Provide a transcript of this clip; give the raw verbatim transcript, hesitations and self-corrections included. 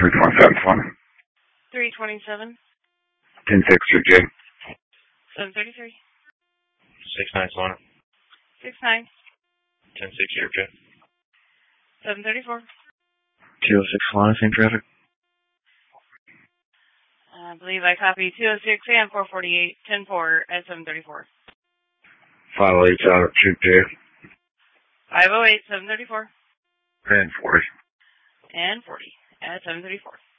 three twenty-seven, Swan. three twenty-seven. ten six, Street J. seven thirty-three. six nine, Swan. six nine. ten six, Street J. seven thirty-four. two oh six, Swan, same traffic. I believe I copied two oh six and four forty-eight, ten four at seven thirty-four. five oh eight, South Street J. five oh eight, seven thirty-four. And forty. And forty at seven thirty-four.